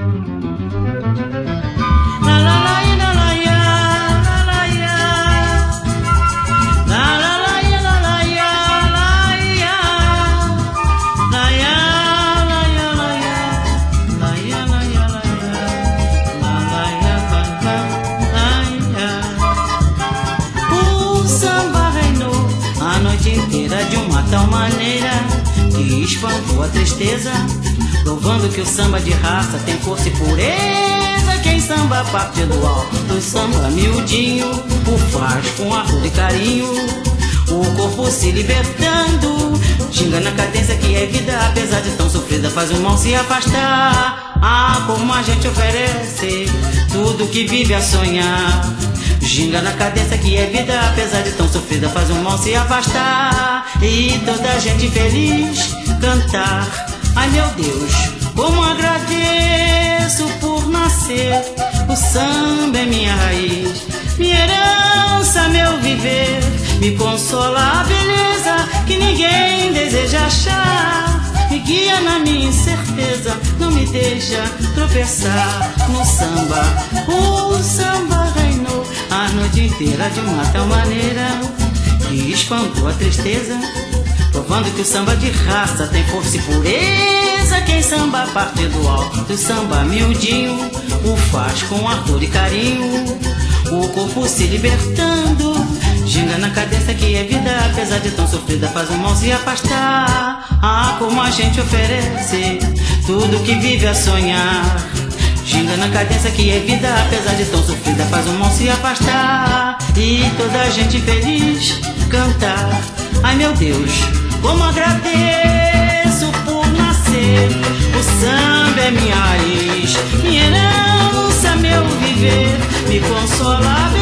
De uma tal maneira que espantou a tristeza, provando que o samba de raça tem força e pureza. Quem samba a partir do alto, samba miudinho, o faz com amor e carinho, o corpo se libertando, ginga na cadência que é vida, apesar de tão sofrida, faz o mal se afastar. Ah, como a gente oferece tudo que vive a sonhar. Ginga na cadência que é vida, apesar de tão sofrida, faz o mal se afastar. E toda a gente feliz cantar. Ai meu Deus, como agradeço por nascer. O samba é minha raiz, minha herança, meu viver. Me consola a beleza que ninguém deseja achar. Me guia na minha incerteza, não me deixa tropeçar no samba. O samba reinou a noite inteira de uma tal maneira que espantou a tristeza, provando que o samba de raça tem força e pureza. Quem samba a partir do alto, samba miudinho, o faz com ardor e carinho, o corpo se libertando, ginga na cadência que é vida, apesar de tão sofrida, faz o mal se afastar. Ah, como a gente oferece tudo que vive a sonhar. Ginga na cadência que é vida, apesar de tão sofrida, faz o mal se afastar. E toda a gente feliz cantar. Ai meu Deus, como agradeço por nascer. O samba é minha raiz, minha herança, meu viver. Me consola